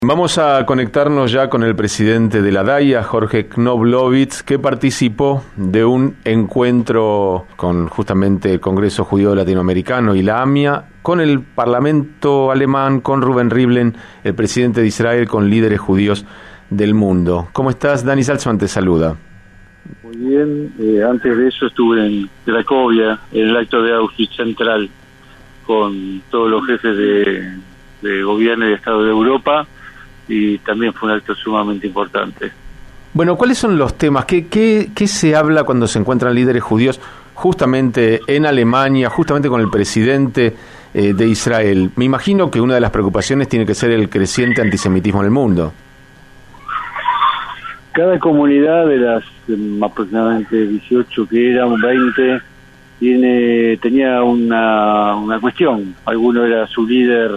Vamos a conectarnos ya con el presidente de la DAIA, Jorge Knoblovitz, que participó de un encuentro con justamente el Congreso Judío Latinoamericano y la AMIA, con el Parlamento alemán, con Reuven Rivlin, el presidente de Israel, con líderes judíos del mundo. ¿Cómo estás? Dani Salzman te saluda. Muy bien, antes de eso estuve en Cracovia, en el acto de Auschwitz Central, con todos los jefes de gobierno y de Estado de Europa, y también fue un acto sumamente importante. Bueno, ¿cuáles son los temas? ¿Qué se habla cuando se encuentran líderes judíos justamente en Alemania, justamente con el presidente de Israel? Me imagino que una de las preocupaciones tiene que ser el creciente antisemitismo en el mundo. Cada comunidad de las aproximadamente 18 que eran, 20, tenía una cuestión. Alguno era su líder,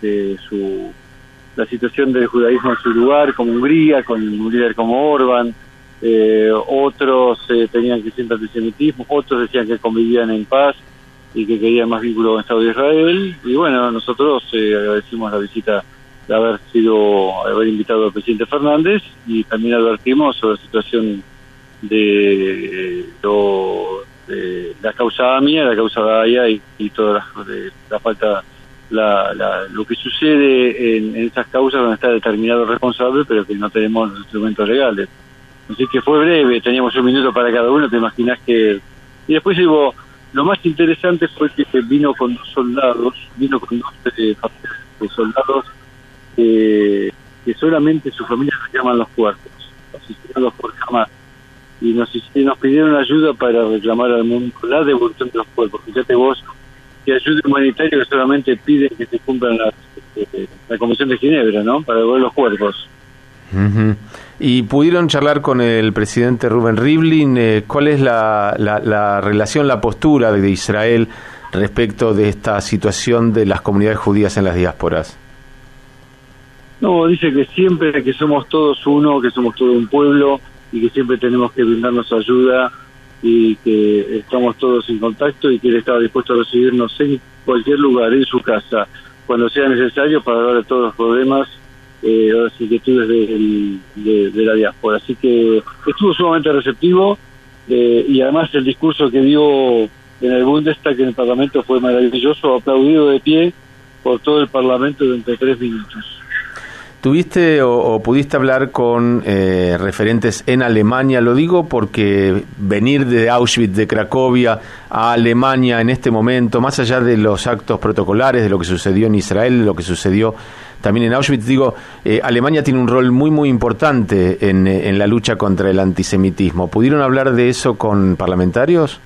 la situación del judaísmo en su lugar, como Hungría, con un líder como Orbán. Otros tenían creciente antisemitismo, otros decían que convivían en paz y que querían más vínculo con el Estado de Israel. Y bueno, nosotros agradecimos la visita de haber invitado al presidente Fernández, y también advertimos sobre la situación de la causa AMIA, la causa DAIA y toda la falta, lo que sucede en esas causas donde está determinado el responsable, pero que no tenemos los instrumentos legales. Así que fue breve, teníamos un minuto para cada uno, te imaginas que... Y después lo más interesante fue que vino con dos soldados que solamente sus familias llaman los cuerpos, asesinados por Hamas, y nos pidieron ayuda para reclamar al mundo la devolución de los cuerpos. Fíjate vos, que ayuda humanitaria que solamente piden que se cumplan la Convención de Ginebra, ¿no?, para devolver los cuerpos. Uh-huh. ¿Y pudieron charlar con el presidente Reuven Rivlin? ¿Cuál es la relación, la postura de Israel respecto de esta situación de las comunidades judías en las diásporas? No, dice que siempre que somos todos uno, que somos todo un pueblo, y que siempre tenemos que brindarnos ayuda, y que estamos todos en contacto, y que él estaba dispuesto a recibirnos en cualquier lugar, en su casa, cuando sea necesario, para hablar de todos los problemas o las inquietudes de la diáspora. Así que estuvo sumamente receptivo, y además el discurso que dio en el Bundestag, en el Parlamento, fue maravilloso, aplaudido de pie por todo el Parlamento durante 3 minutos. ¿Tuviste o pudiste hablar con referentes en Alemania? Lo digo porque venir de Auschwitz, de Cracovia, a Alemania en este momento, más allá de los actos protocolares, de lo que sucedió en Israel, de lo que sucedió también en Auschwitz, Alemania tiene un rol muy, muy importante en la lucha contra el antisemitismo. ¿Pudieron hablar de eso con parlamentarios?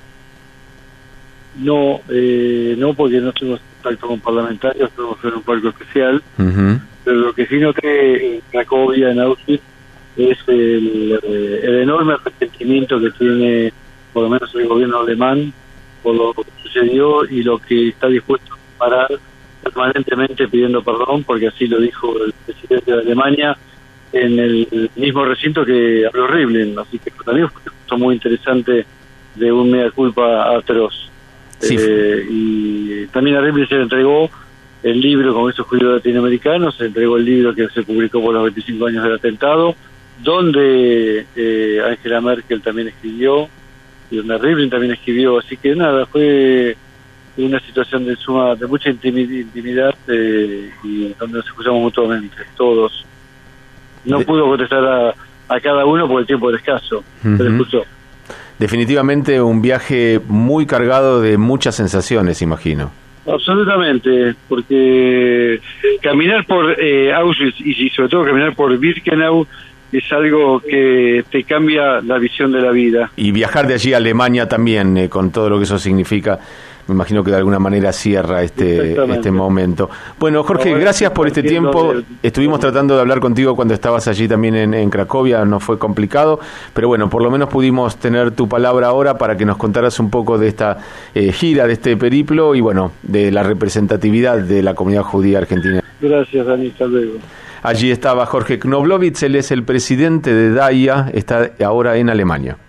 No, porque no tuvimos contacto con parlamentarios, estamos en un palco especial. Uh-huh. Pero lo que sí noté en Cracovia, en Auschwitz, es el enorme resentimiento que tiene, por lo menos el gobierno alemán, por lo que sucedió, y lo que está dispuesto a parar permanentemente pidiendo perdón, porque así lo dijo el presidente de Alemania en el mismo recinto que habló Rivlin. Así que también fue muy interesante, de un mea culpa atroz. Sí. Y también a Rivlin se le entregó el libro con esos judíos latinoamericanos, se entregó el libro que se publicó por los 25 años del atentado, donde Angela Merkel también escribió, y donde Rivlin también escribió. Así que nada, fue una situación de mucha intimidad, y donde nos escuchamos mutuamente, todos. No pudo contestar a cada uno por el tiempo era escaso, uh-huh. Pero escuchó. Definitivamente un viaje muy cargado de muchas sensaciones, imagino. Absolutamente, porque caminar por Auschwitz y sobre todo caminar por Birkenau es algo que te cambia la visión de la vida. Y viajar de allí a Alemania también, con todo lo que eso significa, me imagino que de alguna manera cierra este momento. Bueno, Jorge, gracias por este tiempo. Estuvimos tratando de hablar contigo cuando estabas allí también en Cracovia, no fue complicado, pero bueno, por lo menos pudimos tener tu palabra ahora para que nos contaras un poco de esta gira, de este periplo, y bueno, de la representatividad de la comunidad judía argentina. Gracias, Dani, hasta luego. Allí estaba Jorge Knoblovitz, él es el presidente de DAIA, está ahora en Alemania.